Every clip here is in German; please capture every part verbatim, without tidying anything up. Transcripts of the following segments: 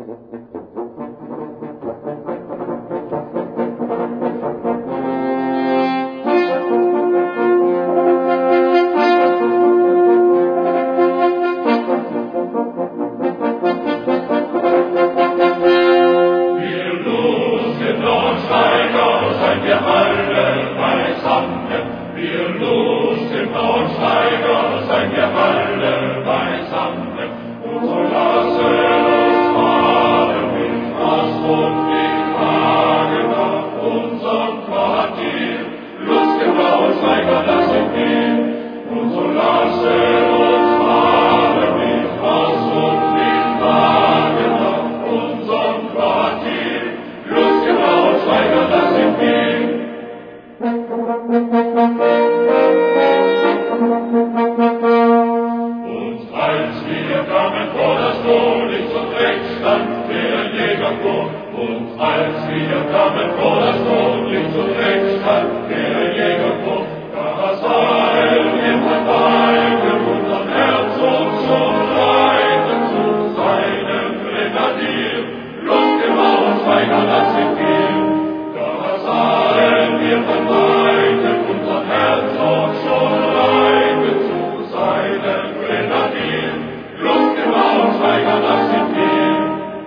Wir lustigen Braunschweiger, seien wir alle beisammen, und so lassen uns fahren mit Ross und mit Wagen nach unserem Quartier. Lustige Braunschweiger, das sind wir, und so lassen uns fahren mit Ross und mit Wagen nach unserem Quartier. Lustige Braunschweiger, das sind wir. Und als wir kamen vor das Tor, links und rechts stand der Jäger vor. Und als wir kamen vor das Tor, links und rechts stand der Jäger vor. Da sahen wir von weitem unseren Herzog schon reiten zu seinem Grenadier. Lustige Braunschweiger, das sind wir. Da sahen wir von weitem unseren Herzog schon reiten zu seinem Grenadier. Lustige Braunschweiger, das sind wir.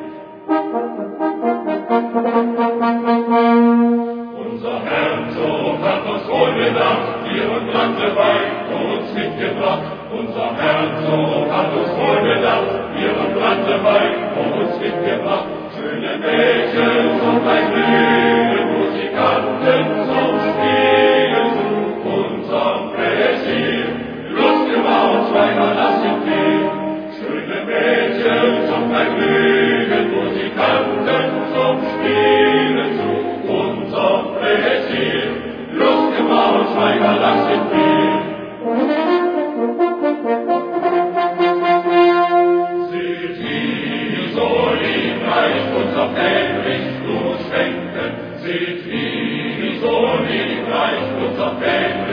Unser Herzog hat uns wohl bedacht, ihren Brandwein uns mitgebracht. Unser Herzog hat uns wohl bedacht, ihren Brandwein uns mitgebracht. Schöne Mädchen zum Vergnügen, Musikanten zum Spielen zu unserem Pläsier. Lustige Braunschweiger, das sind wir. Schöne Mädchen zum Vergnügen, Musikanten zum Spielen zu unserem Pläsier. Lustige Braunschweiger, das sind wir. Seht, wie so liebreich unser Fähnrich du schwenken. Seht, wie so liebreich unser Fähnrich